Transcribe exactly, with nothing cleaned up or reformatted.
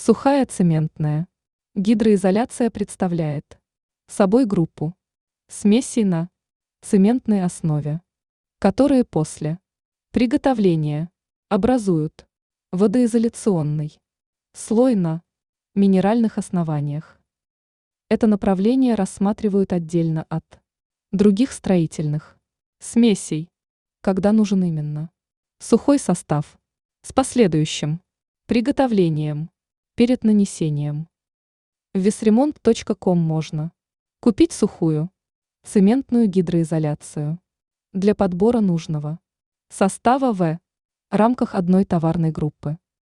Сухая цементная. Гидроизоляция представляет собой группу смесей на цементной основе, которые после приготовления образуют водоизоляционный слой на минеральных основаниях. Это направление рассматривают отдельно от других строительных смесей, когда нужен именно сухой состав с последующим приготовлением перед нанесением. В весремонт точка ком можно купить сухую цементную гидроизоляцию для подбора нужного состава в рамках одной товарной группы.